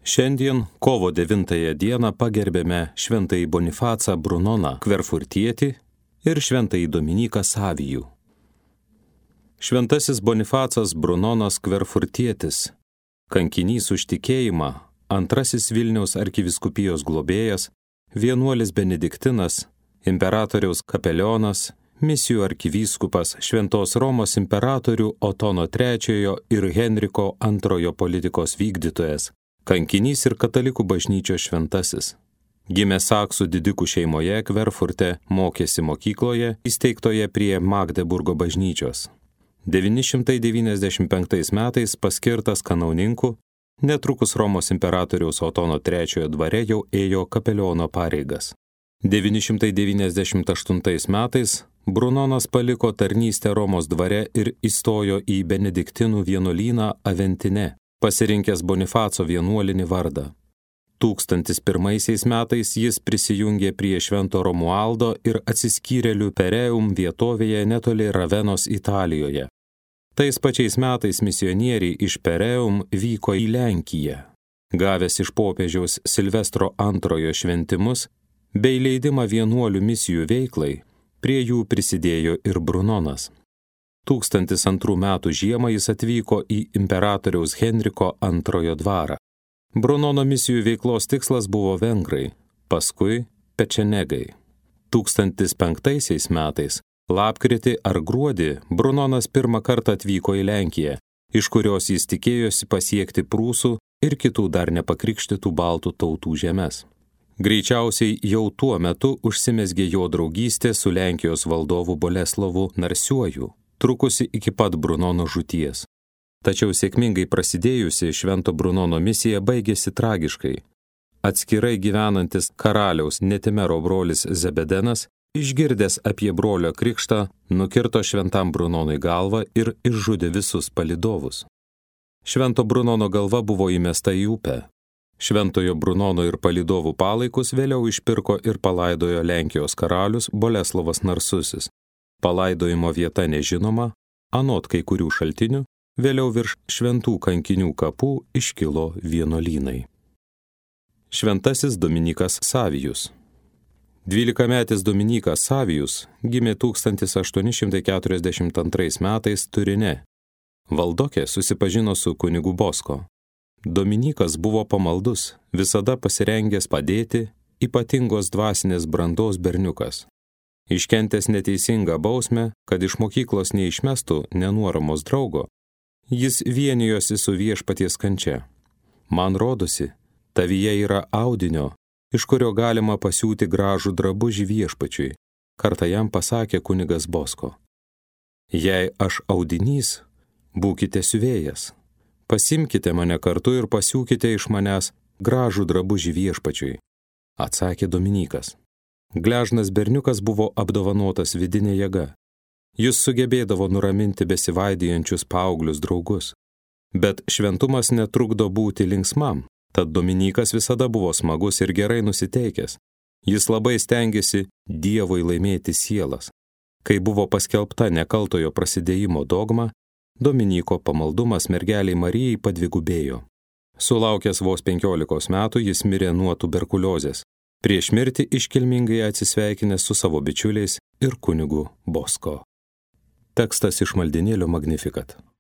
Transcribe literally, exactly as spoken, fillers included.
Šiandien, kovo devintąją dieną, pagerbėme šventąjį Bonifacą Brunoną Kverfurtietį ir šventąjį Dominiką Savijų. Šventasis Bonifacas Brunonas Kverfurtietis, kankinys už tikėjimą, antrasis Vilniaus arkivyskupijos globėjas, vienuolis benediktinas, imperatoriaus kapelionas, misijų arkivyskupas, Šventos Romos imperatorių Otono trečiojo ir Henriko antrojo politikos vykdytojas, kankinys ir katalikų bažnyčios šventasis. Gimė saksų didikų šeimoje Kverfurte, mokėsi mokykloje, įsteigtoje prie Magdeburgo bažnyčios. devyni šimtai devyniasdešimt penktais metais paskirtas kanauninku, netrukus Romos imperatoriaus Otono trečiojo dvare jau ėjo kapeliono pareigas. devyni šimtai devyniasdešimt aštuntais metais Brunonas paliko tarnystę Romos dvare ir įstojo į benediktinų vienuolyną Aventine, pasirinkęs Bonifaco vienuolinį vardą. Tūkstantis pirmaisiais metais jis prisijungė prie Švento Romualdo ir atsiskyrėlių Pereum vietovėje netoli Ravenos Italijoje. Tais pačiais metais misionieriai iš Pereum vyko į Lenkiją. Gavęs iš popiežiaus Silvestro antrojo šventimus bei leidimą vienuolių misijų veiklai, prie jų prisidėjo ir Brunonas. tūkstantis antrų metų žiemą jis atvyko į imperatoriaus Henriko antrojo dvarą. Brunono misijų veiklos tikslas buvo vengrai, paskui pečenegai. tūkstantis penktaisiais metais, lapkritį ar gruodį, Brunonas pirmą kartą atvyko į Lenkiją, iš kurios jis tikėjosi pasiekti prūsų ir kitų dar nepakrikštytų baltų tautų žemes. Greičiausiai jau tuo metu užsimezgė jo draugystė su Lenkijos valdovu Boleslovu Narsiuoju, trukusi iki pat Brunono žūties. Tačiau sėkmingai prasidėjusi Švento Brunono misija baigėsi tragiškai. Atskirai gyvenantis karaliaus Netimero brolis Zebedenas, išgirdęs apie brolio krikštą, nukirto Šventam Brunonui galvą ir išžudė visus palydovus. Švento Brunono galva buvo įmesta į upę. Šventojo Brunono ir palydovų palaikus vėliau išpirko ir palaidojo Lenkijos karalius Boleslovas Narsusis. Palaidojimo vieta nežinoma, anot kai kurių šaltinių, vėliau virš šventų kankinių kapų iškilo vienuolynai. Šventasis Dominikas Savijus. Dvylikametis Dominikas Savijus gimė tūkstantis aštuoni šimtai keturiasdešimt antrais metais Turine. Valdokė susipažino su kunigu Bosko. Dominikas buvo pamaldus, visada pasirengęs padėti, ypatingos dvasinės brandos berniukas. Iškentęs neteisingą bausmę, kad iš mokyklos neišmestų nenuoramos draugo, jis vienijosi su viešpaties kančia. Man rodosi, tavyje yra audinio, iš kurio galima pasiūti gražų drabužį viešpačiui, kartą jam pasakė kunigas Bosko. Jei aš audinys, būkite siuvėjas. Pasimkite mane kartu ir pasiūkite iš manęs gražų drabužį viešpačiui, atsakė Dominikas. Gležnas berniukas buvo apdovanotas vidinė jėga. Jis sugebėdavo nuraminti besivaidijančius paauglius draugus. Bet šventumas netrukdo būti linksmam, tad Dominikas visada buvo smagus ir gerai nusiteikęs. Jis labai stengėsi Dievui laimėti sielas. Kai buvo paskelbta nekaltojo prasidėjimo dogma, Dominiko pamaldumas mergeliai Marijai padvigubėjo. Sulaukęs vos penkiolikos metų jis mirė nuo tuberkuliozės. Prieš mirtį iškilmingai atsisveikinęs su savo bičiuliais ir kunigu Bosko. Tekstas iš maldynėlio Magnificat.